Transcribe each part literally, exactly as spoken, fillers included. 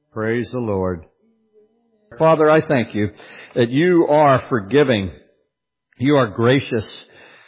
Praise the Lord. Father, I thank you that you are forgiving. You are gracious.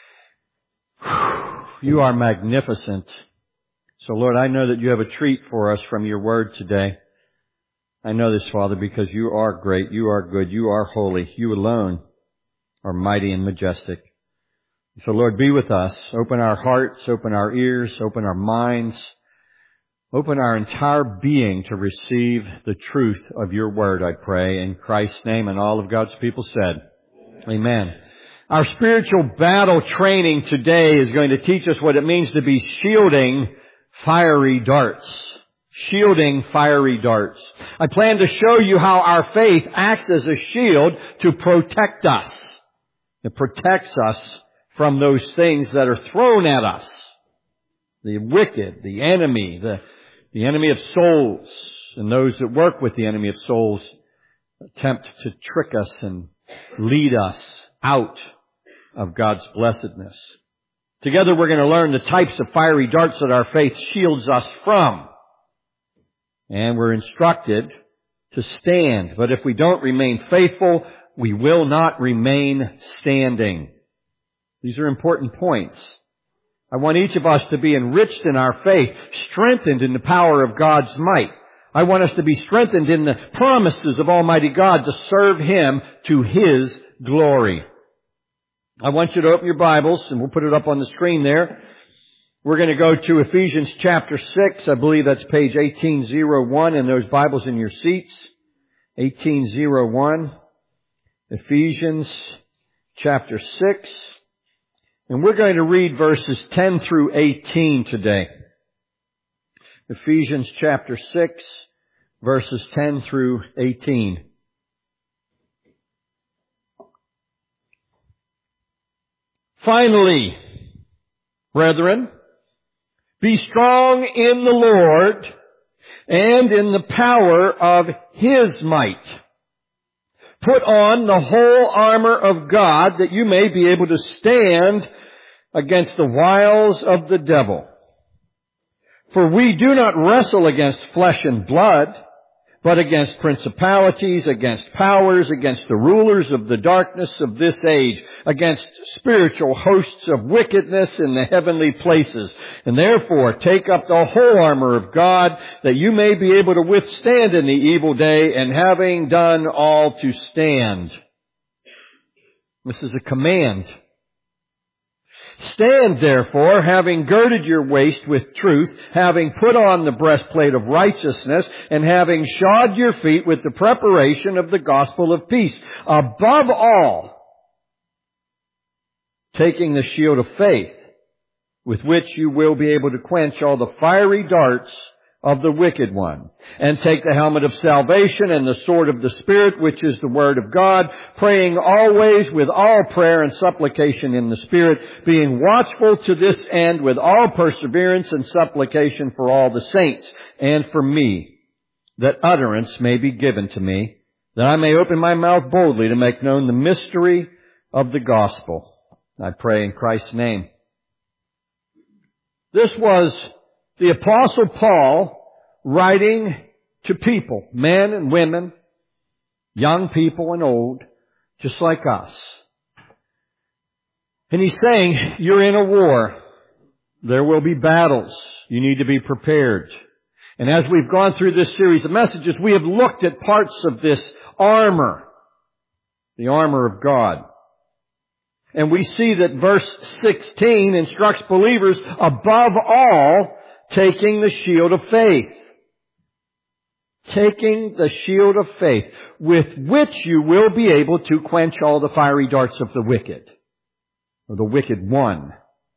You are magnificent. So, Lord, I know that you have a treat for us from your word today. I know this, Father, because you are great. You are good. You are holy. You alone are mighty and majestic. So, Lord, be with us. Open our hearts, open our ears, open our minds, open our entire being to receive the truth of your word, I pray, in Christ's name. And all of God's people said, Amen. Amen. Our spiritual battle training today is going to teach us what it means to be shielding fiery darts. Shielding fiery darts. I plan to show you how our faith acts as a shield to protect us. It protects us from those things that are thrown at us. The wicked, the enemy, the, the enemy of souls, and those that work with the enemy of souls attempt to trick us and lead us out of God's blessedness. Together we're going to learn the types of fiery darts that our faith shields us from. And we're instructed to stand. But if we don't remain faithful, we will not remain standing. These are important points. I want each of us to be enriched in our faith, strengthened in the power of God's might. I want us to be strengthened in the promises of Almighty God to serve Him to His glory. I want you to open your Bibles, and we'll put it up on the screen there. We're going to go to Ephesians chapter six. I believe that's page eighteen oh one in those Bibles in your seats. eighteen oh one. Ephesians chapter six. And we're going to read verses ten through eighteen today. Ephesians chapter six, verses ten through eighteen. Finally, brethren, be strong in the Lord and in the power of His might. Put on the whole armor of God that you may be able to stand against the wiles of the devil. For we do not wrestle against flesh and blood, but against principalities, against powers, against the rulers of the darkness of this age, against spiritual hosts of wickedness in the heavenly places. And therefore, take up the whole armor of God, that you may be able to withstand in the evil day, and having done all to stand. This is a command. Stand therefore, having girded your waist with truth, having put on the breastplate of righteousness, and having shod your feet with the preparation of the gospel of peace. Above all, taking the shield of faith, with which you will be able to quench all the fiery darts of the wicked one. And take the helmet of salvation and the sword of the Spirit, which is the word of God, praying always with all prayer and supplication in the Spirit, being watchful to this end with all perseverance and supplication for all the saints, and for me, that utterance may be given to me, that I may open my mouth boldly to make known the mystery of the gospel. I pray in Christ's name. This was the Apostle Paul writing to people, men and women, young people and old, just like us. And he's saying, you're in a war. There will be battles. You need to be prepared. And as we've gone through this series of messages, we have looked at parts of this armor, the armor of God. And we see that verse sixteen instructs believers, above all, taking the shield of faith. Taking the shield of faith, with which you will be able to quench all the fiery darts of the wicked, or the wicked one.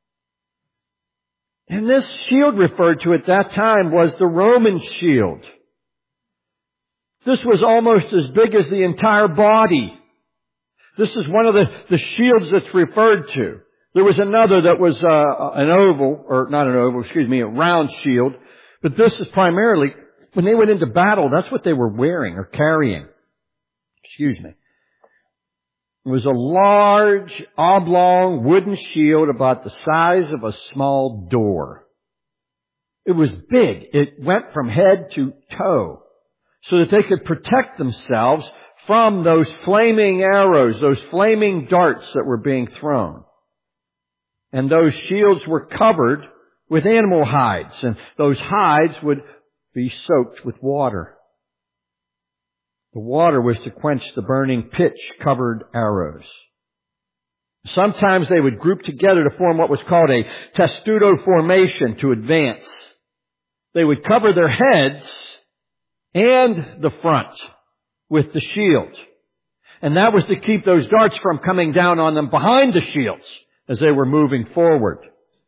And this shield referred to at that time was the Roman shield. This was almost as big as the entire body. This is one of the, the shields that's referred to. There was another that was uh, an oval, or not an oval, excuse me, a round shield. But this is primarily, when they went into battle, that's what they were wearing or carrying. Excuse me. It was a large, oblong wooden shield about the size of a small door. It was big. It went from head to toe. so that they could protect themselves from those flaming arrows, those flaming darts that were being thrown. And those shields were covered with animal hides, and those hides would be soaked with water. The water was to quench the burning pitch-covered arrows. Sometimes they would group together to form what was called a testudo formation to advance. They would cover their heads and the front with the shield. And that was to keep those darts from coming down on them behind the shields as they were moving forward.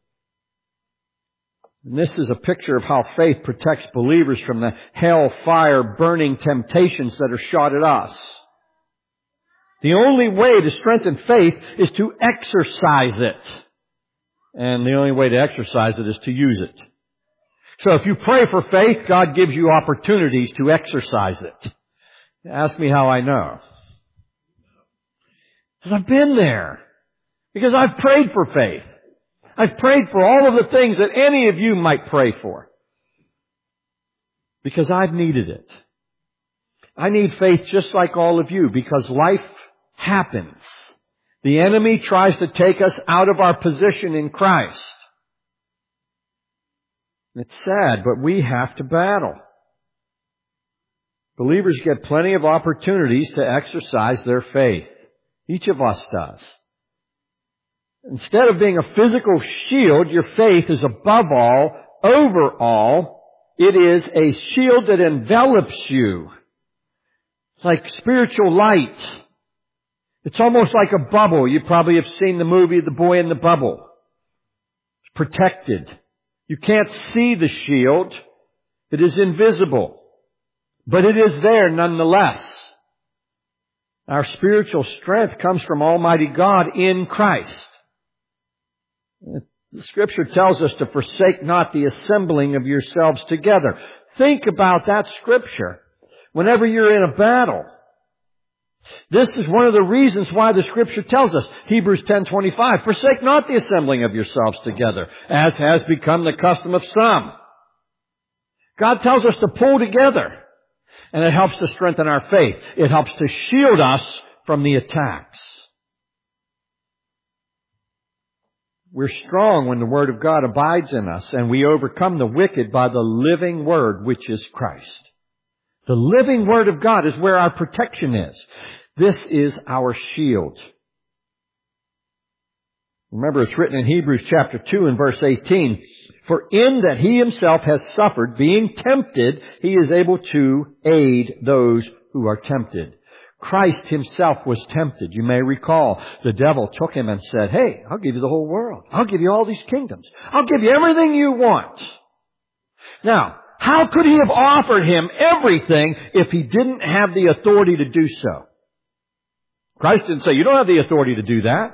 And this is a picture of how faith protects believers from the hell-fire burning temptations that are shot at us. The only way to strengthen faith is to exercise it. And the only way to exercise it is to use it. So if you pray for faith, God gives you opportunities to exercise it. Ask me how I know. Because I've been there. Because I've prayed for faith. I've prayed for all of the things that any of you might pray for. Because I've needed it. I need faith just like all of you, because life happens. The enemy tries to take us out of our position in Christ. It's sad, but we have to battle. Believers get plenty of opportunities to exercise their faith. Each of us does. Instead of being a physical shield, your faith is above all, over all. It is a shield that envelops you. It's like spiritual light. It's almost like a bubble. You probably have seen the movie The Boy in the Bubble. It's protected. You can't see the shield. It is invisible. But it is there nonetheless. Our spiritual strength comes from Almighty God in Christ. The Scripture tells us to forsake not the assembling of yourselves together. Think about that Scripture whenever you're in a battle. This is one of the reasons why the Scripture tells us, Hebrews ten twenty-five, forsake not the assembling of yourselves together, as has become the custom of some. God tells us to pull together, and it helps to strengthen our faith. It helps to shield us from the attacks. We're strong when the Word of God abides in us, and we overcome the wicked by the living Word, which is Christ. The living Word of God is where our protection is. This is our shield. Remember, it's written in Hebrews chapter two and verse eighteen, for in that He Himself has suffered, being tempted, He is able to aid those who are tempted. Christ Himself was tempted. You may recall the devil took Him and said, hey, I'll give you the whole world. I'll give you all these kingdoms. I'll give you everything you want. Now, how could He have offered Him everything if He didn't have the authority to do so? Christ didn't say, you don't have the authority to do that.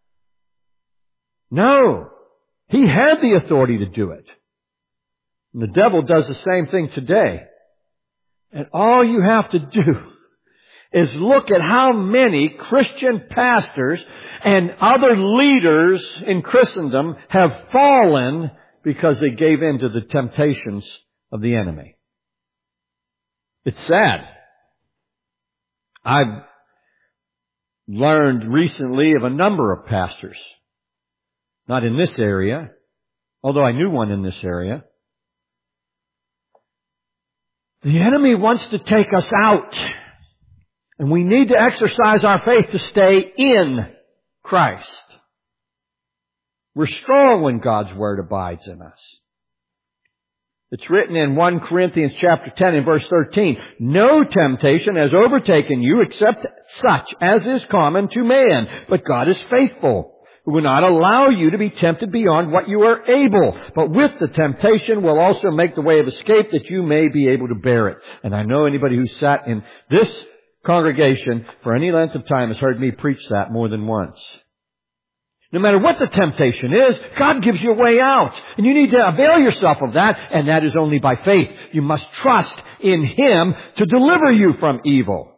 No. He had the authority to do it. And the devil does the same thing today. And all you have to do is look at how many Christian pastors and other leaders in Christendom have fallen because they gave in to the temptations of the enemy. It's sad. I've learned recently of a number of pastors, not in this area, although I knew one in this area. The enemy wants to take us out. And we need to exercise our faith to stay in Christ. We're strong when God's Word abides in us. It's written in First Corinthians chapter ten and verse thirteen, no temptation has overtaken you except such as is common to man, but God is faithful, who will not allow you to be tempted beyond what you are able, but with the temptation will also make the way of escape that you may be able to bear it. And I know anybody who sat in this congregation for any length of time has heard me preach that more than once. No matter what the temptation is, God gives you a way out. And you need to avail yourself of that, and that is only by faith. You must trust in Him to deliver you from evil.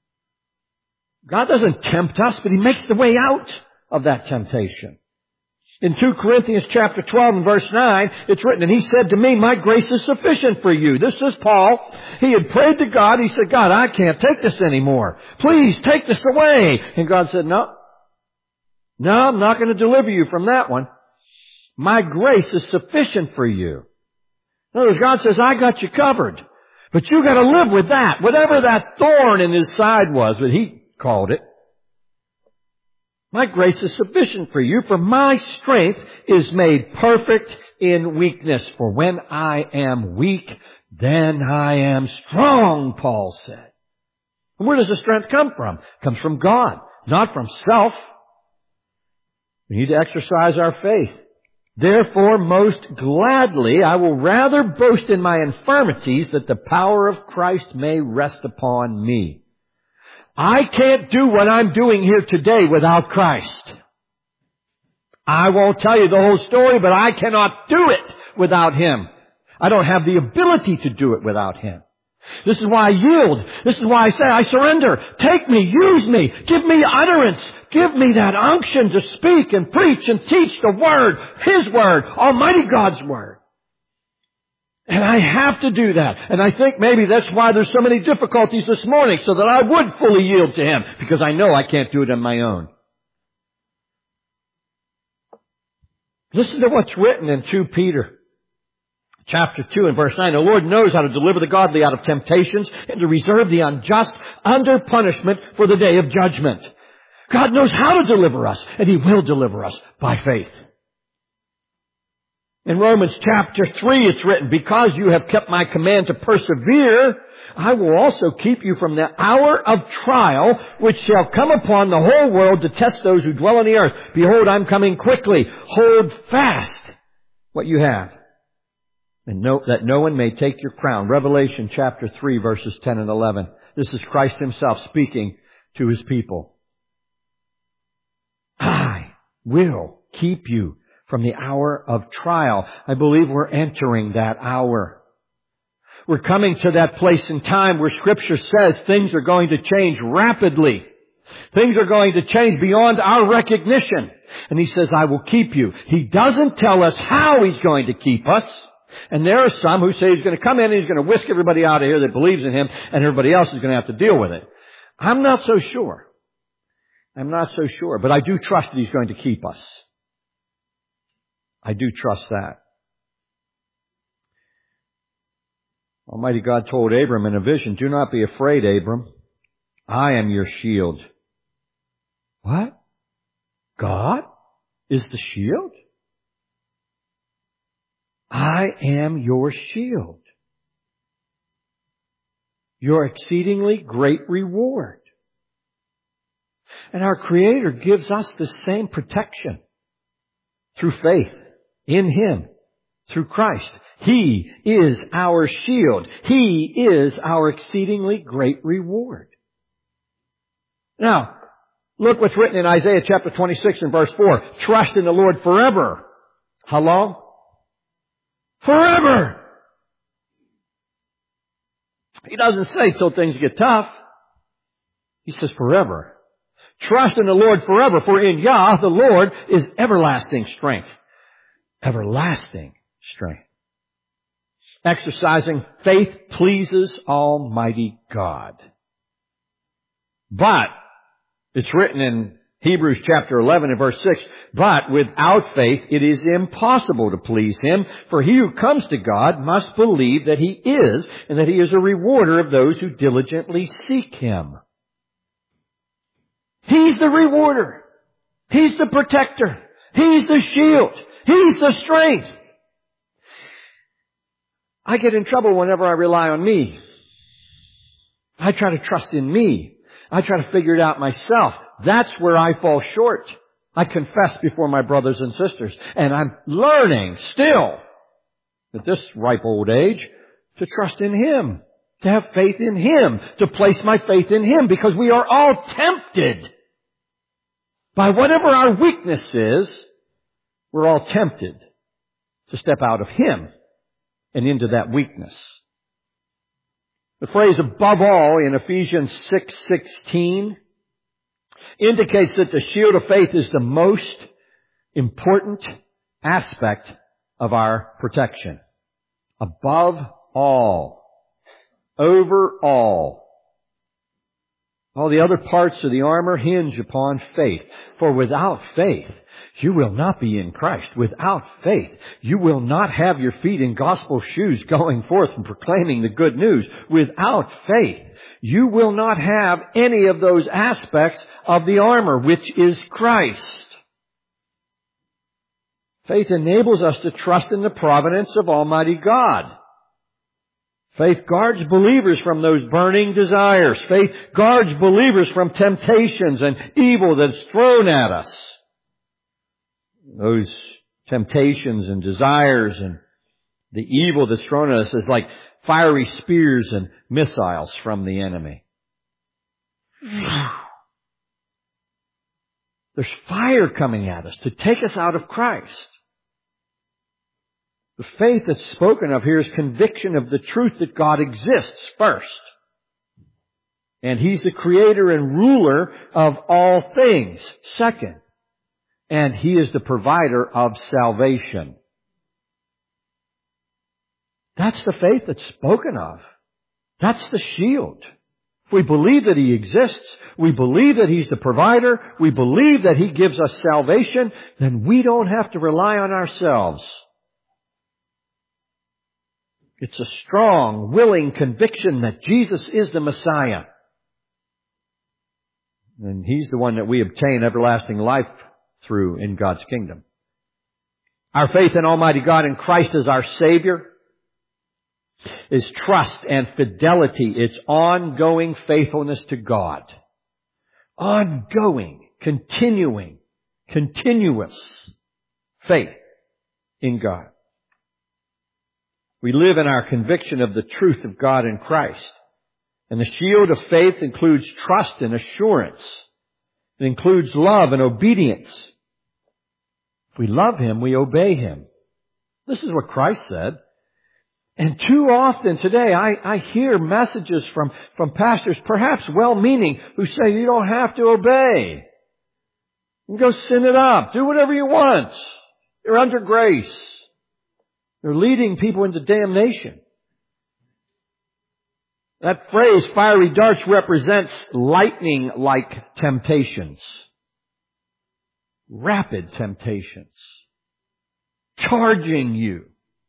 God doesn't tempt us, but He makes the way out of that temptation. In two Corinthians chapter twelve and verse nine, it's written, and he said to me, my grace is sufficient for you. This is Paul. He had prayed to God. He said, God, I can't take this anymore. Please take this away. And God said, no. No, I'm not going to deliver you from that one. My grace is sufficient for you. In other words, God says, I got you covered. But you got to live with that. Whatever that thorn in his side was, but he called it. My grace is sufficient for you, for my strength is made perfect in weakness. For when I am weak, then I am strong, Paul said. And where does the strength come from? It comes from God, not from self. We need to exercise our faith. Therefore, most gladly, I will rather boast in my infirmities, that the power of Christ may rest upon me. I can't do what I'm doing here today without Christ. I won't tell you the whole story, but I cannot do it without Him. I don't have the ability to do it without Him. This is why I yield. This is why I say, I surrender. Take me, use me, give me utterance. Give me that unction to speak and preach and teach the Word, His Word, Almighty God's Word. And I have to do that. And I think maybe that's why there's so many difficulties this morning, so that I would fully yield to Him, because I know I can't do it on my own. Listen to what's written in Second Peter chapter two and verse nine. The Lord knows how to deliver the godly out of temptations and to reserve the unjust under punishment for the day of judgment. God knows how to deliver us, and He will deliver us by faith. In Romans chapter three, it's written, because you have kept my command to persevere, I will also keep you from the hour of trial, which shall come upon the whole world to test those who dwell on the earth. Behold, I'm coming quickly. Hold fast what you have, and note that no one may take your crown. Revelation chapter three, verses ten and eleven. This is Christ Himself speaking to His people. I will keep you from the hour of trial. I believe we're entering that hour. We're coming to that place in time where Scripture says things are going to change rapidly. Things are going to change beyond our recognition. And He says, I will keep you. He doesn't tell us how He's going to keep us. And there are some who say He's going to come in and He's going to whisk everybody out of here that believes in Him, and everybody else is going to have to deal with it. I'm not so sure. I'm not so sure. But I do trust that He's going to keep us. I do trust that. Almighty God told Abram in a vision, do not be afraid, Abram. I am your shield. What? God is the shield? I am your shield. Your exceedingly great reward. And our Creator gives us the same protection through faith in Him, through Christ. He is our shield. He is our exceedingly great reward. Now, look what's written in Isaiah chapter twenty-six and verse four. Trust in the Lord forever. How long? Forever. He doesn't say till things get tough. He says forever. Trust in the Lord forever, for in Yah, the Lord, is everlasting strength. Everlasting strength. Exercising faith pleases Almighty God. But, it's written in Hebrews chapter eleven and verse six, but without faith it is impossible to please Him, for he who comes to God must believe that He is, and that He is a rewarder of those who diligently seek Him. He's the rewarder. He's the protector. He's the shield. He's the strength. I get in trouble whenever I rely on me. I try to trust in me. I try to figure it out myself. That's where I fall short. I confess before my brothers and sisters. And I'm learning still, at this ripe old age, to trust in Him. To have faith in Him. To place my faith in Him. Because we are all tempted. By whatever our weakness is, we're all tempted to step out of Him and into that weakness. The phrase above all in Ephesians six sixteen indicates that the shield of faith is the most important aspect of our protection. Above all, over all. All the other parts of the armor hinge upon faith. For without faith, you will not be in Christ. Without faith, you will not have your feet in gospel shoes going forth and proclaiming the good news. Without faith, you will not have any of those aspects of the armor, which is Christ. Faith enables us to trust in the providence of Almighty God. Faith guards believers from those burning desires. Faith guards believers from temptations and evil that's thrown at us. Those temptations and desires and the evil that's thrown at us is like fiery spears and missiles from the enemy. There's fire coming at us to take us out of Christ. The faith that's spoken of here is conviction of the truth that God exists first. And He's the creator and ruler of all things, second. And He is the provider of salvation. That's the faith that's spoken of. That's the shield. If we believe that He exists, we believe that He's the provider, we believe that He gives us salvation, then we don't have to rely on ourselves. It's a strong, willing conviction that Jesus is the Messiah. And He's the one that we obtain everlasting life through in God's kingdom. Our faith in Almighty God and Christ as our Savior is trust and fidelity. It's ongoing faithfulness to God. Ongoing, continuing, continuous faith in God. We live in our conviction of the truth of God in Christ. And the shield of faith includes trust and assurance. It includes love and obedience. If we love Him, we obey Him. This is what Christ said. And too often today, I, I hear messages from, from pastors, perhaps well-meaning, who say you don't have to obey. You can go sin it up. Do whatever you want. You're under grace. They're leading people into damnation. That phrase, fiery darts, represents lightning-like temptations. Rapid temptations. Charging you.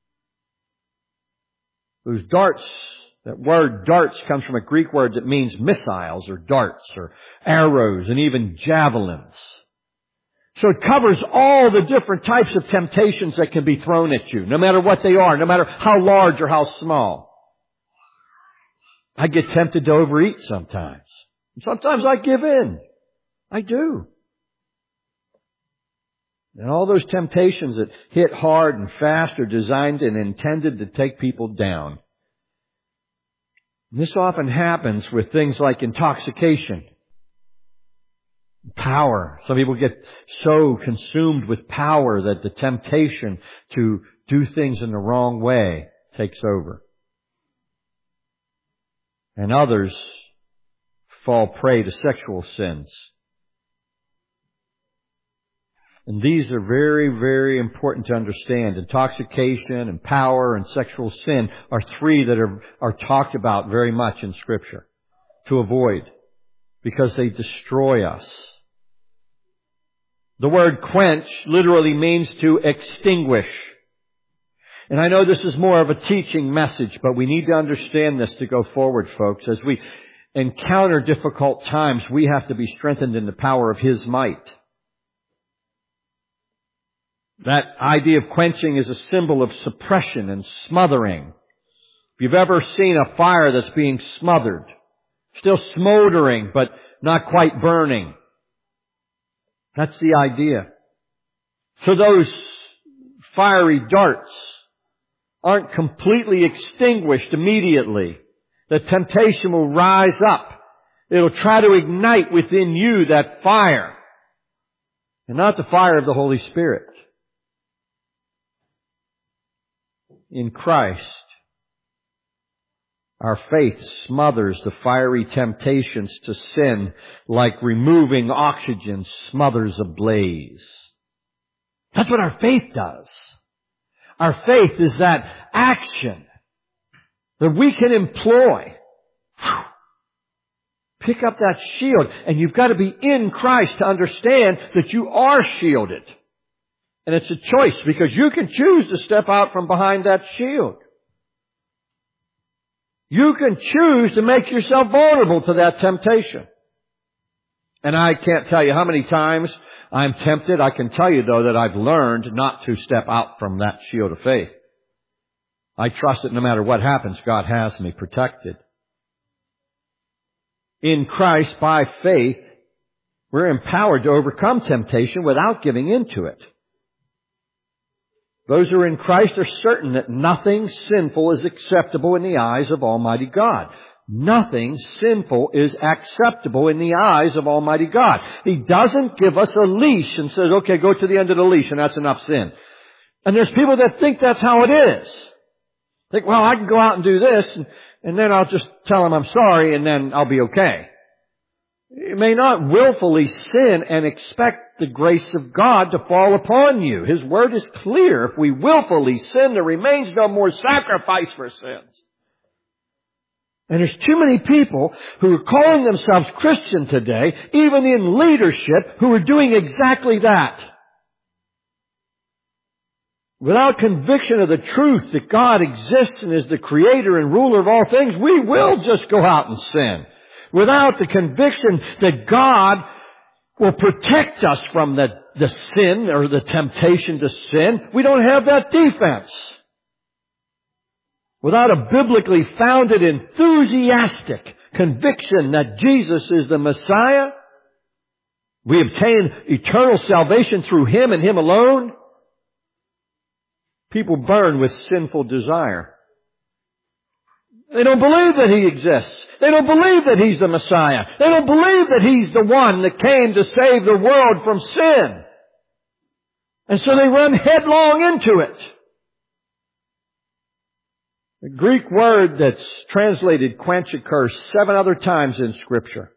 Those darts, that word darts comes from a Greek word that means missiles or darts or arrows and even javelins. So it covers all the different types of temptations that can be thrown at you, no matter what they are, no matter how large or how small. I get tempted to overeat sometimes. Sometimes I give in. I do. And all those temptations that hit hard and fast are designed and intended to take people down. This often happens with things like intoxication, power. Some people get so consumed with power that the temptation to do things in the wrong way takes over. And others fall prey to sexual sins. And these are very, very important to understand. Intoxication and power and sexual sin are three that are, are talked about very much in Scripture to avoid, because they destroy us. The word quench literally means to extinguish. And I know this is more of a teaching message, but we need to understand this to go forward, folks. As we encounter difficult times, we have to be strengthened in the power of His might. That idea of quenching is a symbol of suppression and smothering. If you've ever seen a fire that's being smothered, still smoldering, but not quite burning, that's the idea. So those fiery darts aren't completely extinguished immediately. The temptation will rise up. It'll try to ignite within you that fire, and not the fire of the Holy Spirit. In Christ, our faith smothers the fiery temptations to sin like removing oxygen smothers a blaze. That's what our faith does. Our faith is that action that we can employ. Whew. Pick up that shield, and you've got to be in Christ to understand that you are shielded. And it's a choice, because you can choose to step out from behind that shield. You can choose to make yourself vulnerable to that temptation. And I can't tell you how many times I'm tempted. I can tell you, though, that I've learned not to step out from that shield of faith. I trust that no matter what happens, God has me protected. In Christ, by faith, we're empowered to overcome temptation without giving in to it. Those who are in Christ are certain that nothing sinful is acceptable in the eyes of Almighty God. Nothing sinful is acceptable in the eyes of Almighty God. He doesn't give us a leash and says, okay, go to the end of the leash and that's enough sin. And there's people that think that's how it is. Think, well, I can go out and do this and, and then I'll just tell him I'm sorry and then I'll be okay. You may not willfully sin and expect the grace of God to fall upon you. His word is clear. If we willfully sin, there remains no more sacrifice for sins. And there's too many people who are calling themselves Christian today, even in leadership, who are doing exactly that. Without conviction of the truth that God exists and is the creator and ruler of all things, we will just go out and sin. Without the conviction that God will protect us from the, the sin or the temptation to sin, we don't have that defense. Without a biblically founded, enthusiastic conviction that Jesus is the Messiah, we obtain eternal salvation through Him and Him alone. People burn with sinful desire. They don't believe that He exists. They don't believe that He's the Messiah. They don't believe that He's the one that came to save the world from sin. And so they run headlong into it. The Greek word that's translated quench occurs seven other times in Scripture.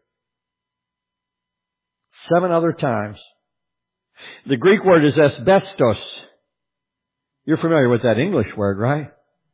Seven other times. The Greek word is asbestos. You're familiar with that English word, right?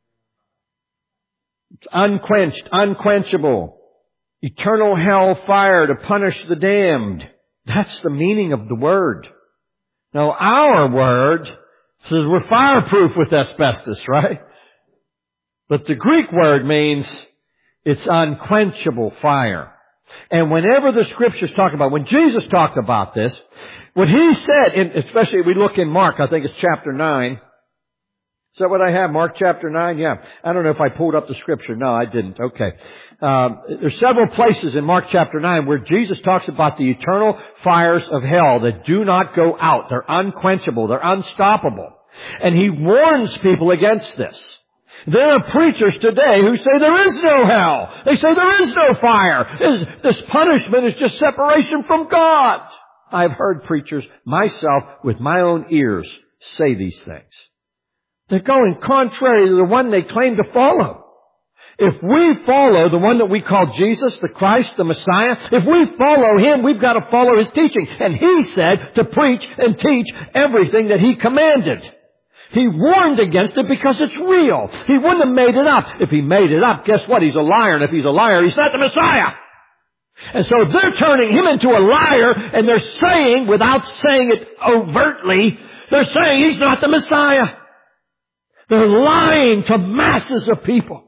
It's unquenched, unquenchable. Eternal hell fire to punish the damned. That's the meaning of the word. Now our word says we're fireproof with asbestos, right? But the Greek word means it's unquenchable fire. And whenever the Scriptures talk about, when Jesus talked about this, what He said, in, especially if we look in Mark, I think it's chapter nine. Is that what I have? Mark chapter nine? Yeah. I don't know if I pulled up the Scripture. No, I didn't. Okay. Um, there's several places in Mark chapter nine where Jesus talks about the eternal fires of hell that do not go out. They're unquenchable. They're unstoppable. And He warns people against this. There are preachers today who say there is no hell. They say there is no fire. This, this punishment is just separation from God. I've heard preachers, myself, with my own ears, say these things. They're going contrary to the one they claim to follow. If we follow the one that we call Jesus, the Christ, the Messiah, if we follow Him, we've got to follow His teaching. And He said to preach and teach everything that He commanded. He warned against it because it's real. He wouldn't have made it up. If He made it up, guess what? He's a liar. And if He's a liar, He's not the Messiah. And so they're turning Him into a liar, and they're saying, without saying it overtly, they're saying He's not the Messiah. They're lying to masses of people.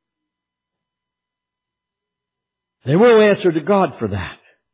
They will answer to God for that.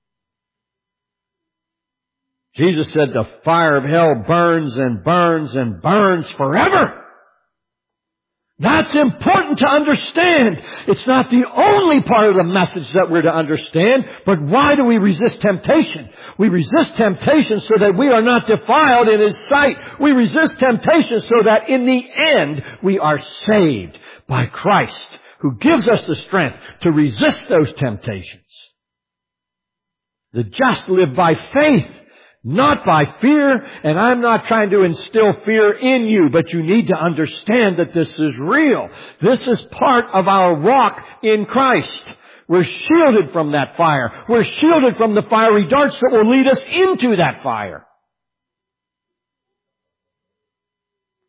Jesus said the fire of hell burns and burns and burns forever. That's important to understand. It's not the only part of the message that we're to understand, but why do we resist temptation? We resist temptation so that we are not defiled in His sight. We resist temptation so that in the end we are saved by Christ, who gives us the strength to resist those temptations. The just live by faith, not by fear, and I'm not trying to instill fear in you, but you need to understand that this is real. This is part of our walk in Christ. We're shielded from that fire. We're shielded from the fiery darts that will lead us into that fire.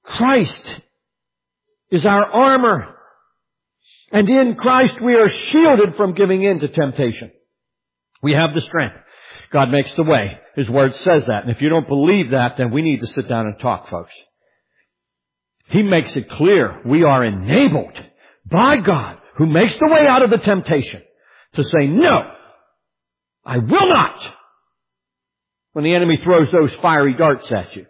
Christ is our armor. And in Christ we are shielded from giving in to temptation. We have the strength. God makes the way. His Word says that. And if you don't believe that, then we need to sit down and talk, folks. He makes it clear we are enabled by God, who makes the way out of the temptation, to say, no, I will not, when the enemy throws those fiery darts at you.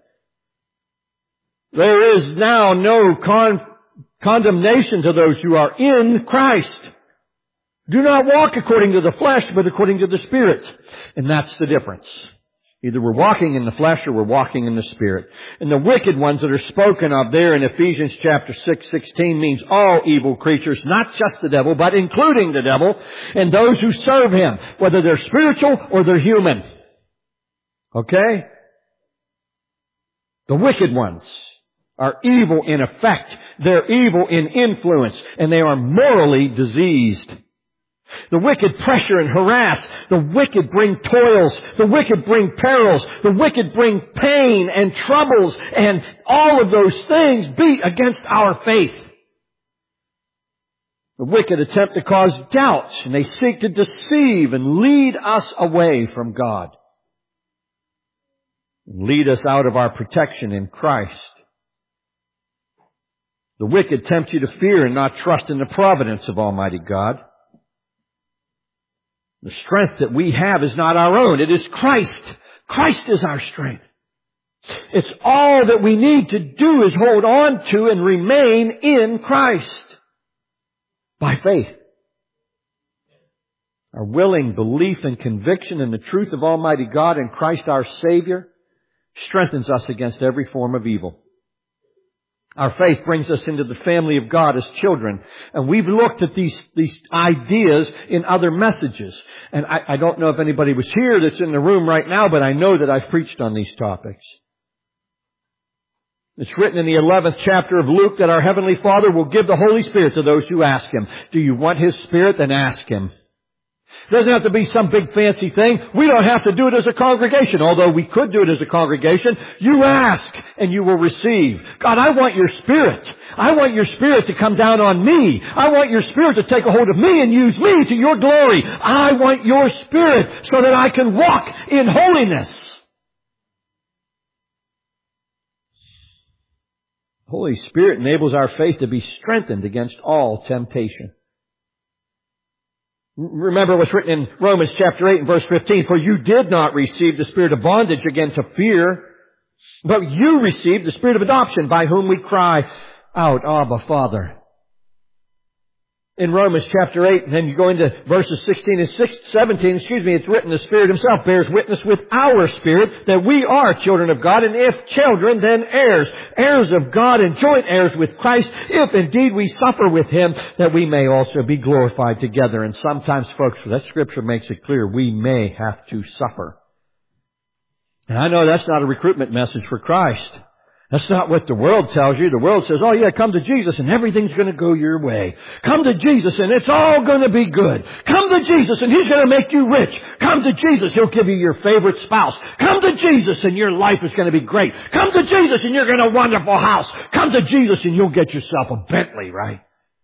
There is now no con- condemnation to those who are in Christ. Do not walk according to the flesh, but according to the Spirit. And that's the difference. Either we're walking in the flesh or we're walking in the Spirit. And the wicked ones that are spoken of there in Ephesians chapter six, sixteen means all evil creatures, not just the devil, but including the devil and those who serve him, whether they're spiritual or they're human. Okay? The wicked ones are evil in effect. They're evil in influence. And they are morally diseased. The wicked pressure and harass. The wicked bring toils. The wicked bring perils. The wicked bring pain and troubles. And all of those things beat against our faith. The wicked attempt to cause doubt. And they seek to deceive and lead us away from God. Lead us out of our protection in Christ. The wicked tempt you to fear and not trust in the providence of Almighty God. The strength that we have is not our own. It is Christ. Christ is our strength. It's all that we need to do is hold on to and remain in Christ by faith. Our willing belief and conviction in the truth of Almighty God and Christ our Savior strengthens us against every form of evil. Our faith brings us into the family of God as children. And we've looked at these, these ideas in other messages. And I, I don't know if anybody was here that's in the room right now, but I know that I've preached on these topics. It's written in the eleventh chapter of Luke that our Heavenly Father will give the Holy Spirit to those who ask Him. Do you want His Spirit? Then ask Him. It doesn't have to be some big fancy thing. We don't have to do it as a congregation, although we could do it as a congregation. You ask and you will receive. God, I want your Spirit. I want your Spirit to come down on me. I want your Spirit to take a hold of me and use me to your glory. I want your Spirit so that I can walk in holiness. Holy Spirit enables our faith to be strengthened against all temptation. Remember what's written in Romans chapter eight and verse fifteen. For you did not receive the spirit of bondage again to fear, but you received the spirit of adoption by whom we cry out, Abba, Father. In Romans chapter eight, and then you go into verses sixteen and seventeen, excuse me, it's written, the Spirit Himself bears witness with our spirit that we are children of God, and if children, then heirs, heirs of God and joint heirs with Christ, if indeed we suffer with Him, that we may also be glorified together. And sometimes, folks, that scripture makes it clear we may have to suffer. And I know that's not a recruitment message for Christ. That's not what the world tells you. The world says, oh yeah, come to Jesus and everything's going to go your way. Come to Jesus and it's all going to be good. Come to Jesus and He's going to make you rich. Come to Jesus, He'll give you your favorite spouse. Come to Jesus and your life is going to be great. Come to Jesus and you're going to have a wonderful house. Come to Jesus and you'll get yourself a Bentley, right?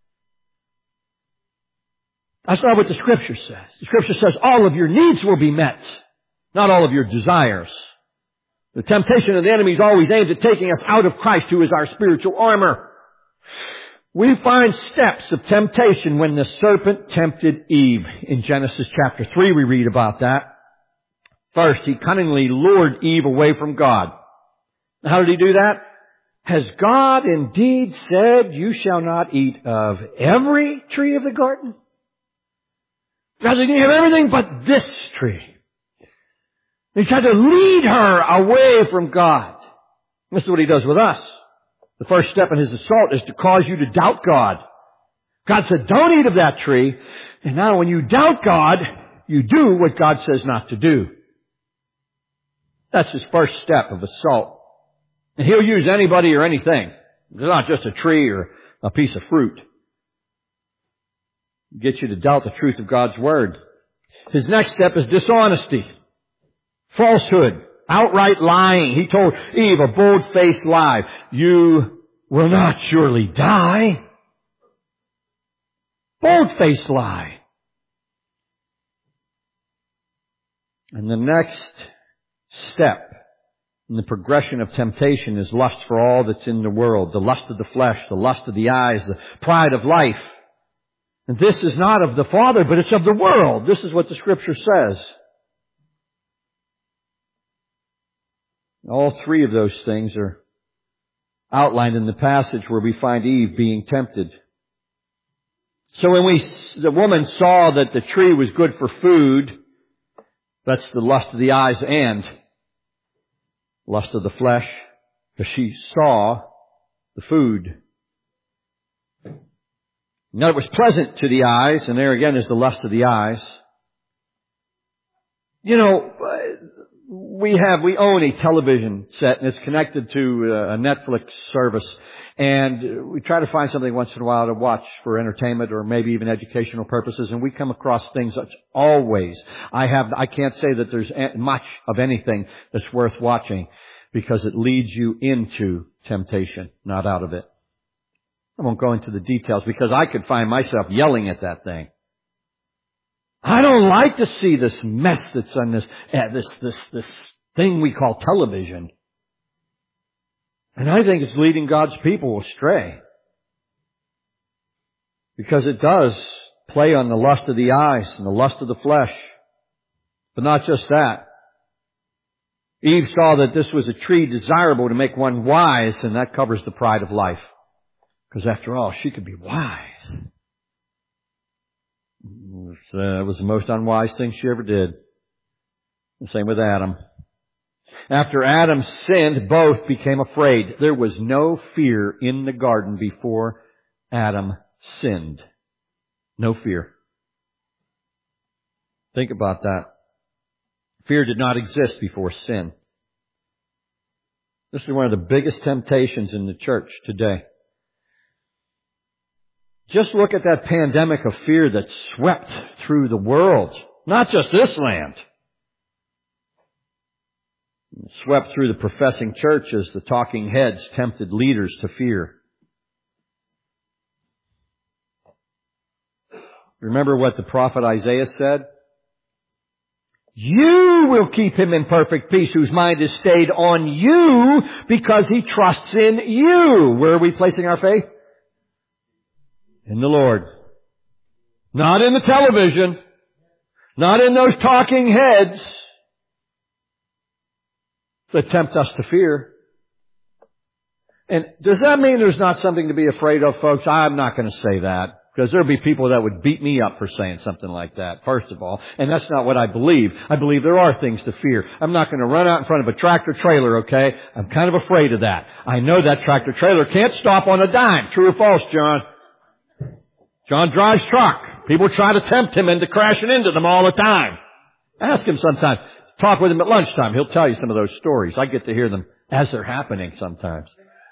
That's not what the Scripture says. The Scripture says all of your needs will be met, not all of your desires. The temptation of the enemy is always aimed at taking us out of Christ, who is our spiritual armor. We find steps of temptation when the serpent tempted Eve. In Genesis chapter three, we read about that. First, he cunningly lured Eve away from God. How did he do that? Has God indeed said, you shall not eat of every tree of the garden? God said, you have everything but this tree. He tried to lead her away from God. This is what he does with us. The first step in his assault is to cause you to doubt God. God said, don't eat of that tree. And now when you doubt God, you do what God says not to do. That's his first step of assault. And he'll use anybody or anything. It's not just a tree or a piece of fruit. Get you to doubt the truth of God's Word. His next step is dishonesty. Falsehood, outright lying. He told Eve a bold-faced lie. You will not surely die. Bold-faced lie. And the next step in the progression of temptation is lust for all that's in the world. The lust of the flesh, the lust of the eyes, the pride of life. And this is not of the Father, but it's of the world. This is what the Scripture says. All three of those things are outlined in the passage where we find Eve being tempted. So when we, the woman saw that the tree was good for food, that's the lust of the eyes and lust of the flesh, because she saw the food. Now it was pleasant to the eyes, and there again is the lust of the eyes. You know, we have, we own a television set, and it's connected to a Netflix service, and we try to find something once in a while to watch for entertainment or maybe even educational purposes, and we come across things that's always, I have, I can't say that there's much of anything that's worth watching, because it leads you into temptation, not out of it. I won't go into the details because I could find myself yelling at that thing. I don't like to see this mess that's on this, uh, this, this, this thing we call television. And I think it's leading God's people astray. Because it does play on the lust of the eyes and the lust of the flesh. But not just that. Eve saw that this was a tree desirable to make one wise, and that covers the pride of life. Because after all, she could be wise. It was the most unwise thing she ever did. The same with Adam. After Adam sinned, both became afraid. There was no fear in the garden before Adam sinned. No fear. Think about that. Fear did not exist before sin. This is one of the biggest temptations in the church today. Just look at that pandemic of fear that swept through the world. Not just this land. It swept through the professing church as the talking heads tempted leaders to fear. Remember what the prophet Isaiah said? You will keep him in perfect peace whose mind is stayed on you because he trusts in you. Where are we placing our faith? In the Lord. Not in the television. Not in those talking heads that tempt us to fear. And does that mean there's not something to be afraid of, folks? I'm not going to say that. Because there'll be people that would beat me up for saying something like that, first of all. And that's not what I believe. I believe there are things to fear. I'm not going to run out in front of a tractor trailer, okay? I'm kind of afraid of that. I know that tractor trailer can't stop on a dime. True or false, John? John drives truck. People try to tempt him into crashing into them all the time. Ask him sometime. Talk with him at lunchtime. He'll tell you some of those stories. I get to hear them as they're happening sometimes.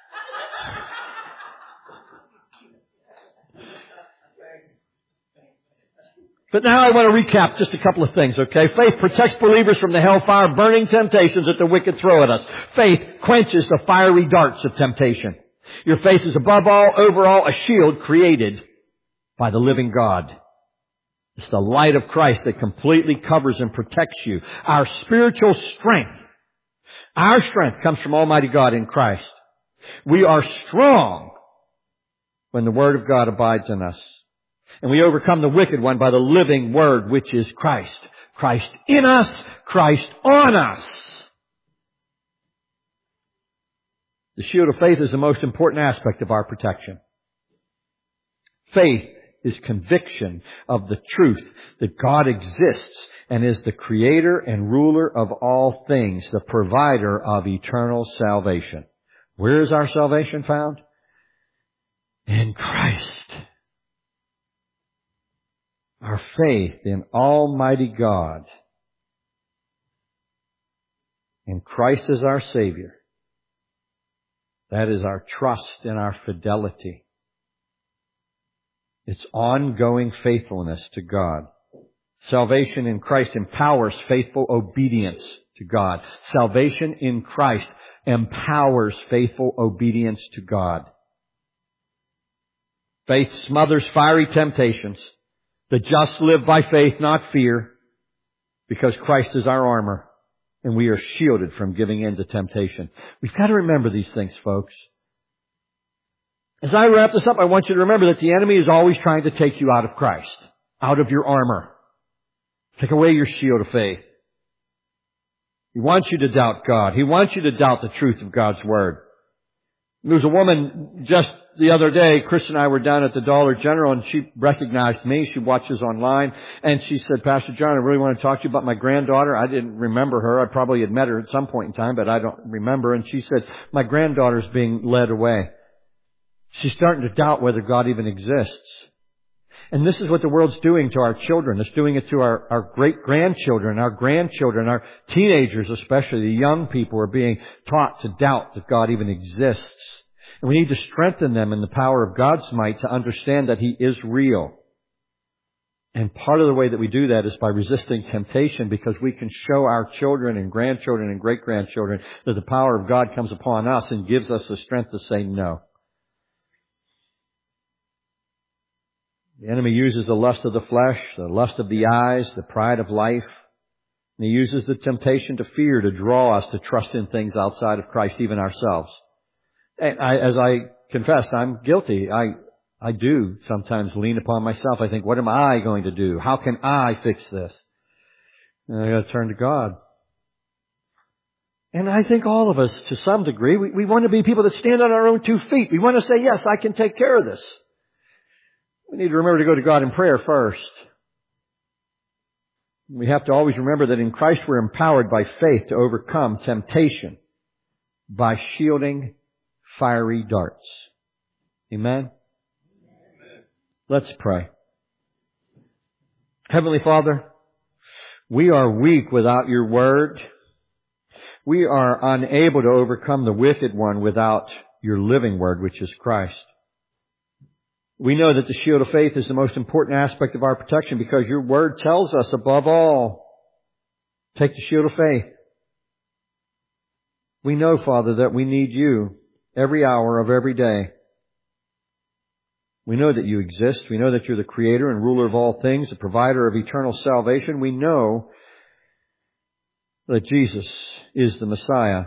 But now I want to recap just a couple of things, okay? Faith protects believers from the hellfire burning temptations that the wicked throw at us. Faith quenches the fiery darts of temptation. Your faith is above all, overall, a shield created by the living God. It's the light of Christ that completely covers and protects you. Our spiritual strength, our strength comes from Almighty God in Christ. We are strong when the Word of God abides in us. And we overcome the wicked one by the living Word, which is Christ. Christ in us, Christ on us. The shield of faith is the most important aspect of our protection. Faith is conviction of the truth that God exists and is the creator and ruler of all things, the provider of eternal salvation. Where is our salvation found? In Christ. Our faith in Almighty God, in Christ as our Savior. That is our trust and our fidelity. It's ongoing faithfulness to God. Salvation in Christ empowers faithful obedience to God. Salvation in Christ empowers faithful obedience to God. Faith smothers fiery temptations. The just live by faith, not fear, because Christ is our armor, and we are shielded from giving in to temptation. We've got to remember these things, folks. As I wrap this up, I want you to remember that the enemy is always trying to take you out of Christ, out of your armor. Take away your shield of faith. He wants you to doubt God. He wants you to doubt the truth of God's Word. There was a woman just the other day, Chris and I were down at the Dollar General, and she recognized me. She watches online, and she said, Pastor John, I really want to talk to you about my granddaughter. I didn't remember her. I probably had met her at some point in time, but I don't remember. And she said, my granddaughter's being led away. She's starting to doubt whether God even exists. And this is what the world's doing to our children. It's doing it to our, our great-grandchildren, our grandchildren, our teenagers especially. The young people are being taught to doubt that God even exists. And we need to strengthen them in the power of God's might to understand that He is real. And part of the way that we do that is by resisting temptation, because we can show our children and grandchildren and great-grandchildren that the power of God comes upon us and gives us the strength to say no. The enemy uses the lust of the flesh, the lust of the eyes, the pride of life. And he uses the temptation to fear to draw us to trust in things outside of Christ, even ourselves. And I, as I confessed, I'm guilty. I, I do sometimes lean upon myself. I think, what am I going to do? How can I fix this? And I got to turn to God. And I think all of us, to some degree, we, we want to be people that stand on our own two feet. We want to say, yes, I can take care of this. We need to remember to go to God in prayer first. We have to always remember that in Christ we're empowered by faith to overcome temptation by shielding fiery darts. Amen? Amen. Let's pray. Heavenly Father, we are weak without your word. We are unable to overcome the wicked one without your living word, which is Christ. We know that the shield of faith is the most important aspect of our protection because your word tells us above all, take the shield of faith. We know, Father, that we need you every hour of every day. We know that you exist. We know that you're the creator and ruler of all things, the provider of eternal salvation. We know that Jesus is the Messiah.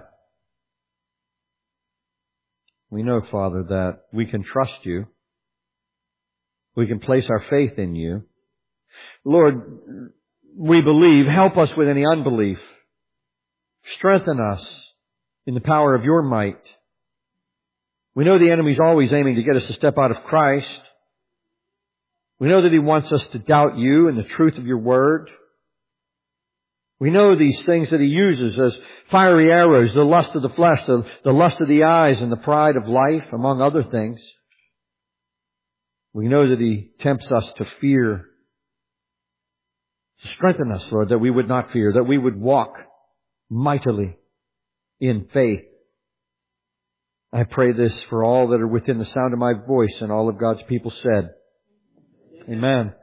We know, Father, that we can trust you. We can place our faith in you. Lord, we believe. Help us with any unbelief. Strengthen us in the power of your might. We know the enemy's always aiming to get us to step out of Christ. We know that he wants us to doubt you and the truth of your word. We know these things that he uses as fiery arrows, the lust of the flesh, the, the lust of the eyes, and the pride of life, among other things. We know that he tempts us to fear. To strengthen us, Lord, that we would not fear, that we would walk mightily in faith. I pray this for all that are within the sound of my voice, and all of God's people said, Amen.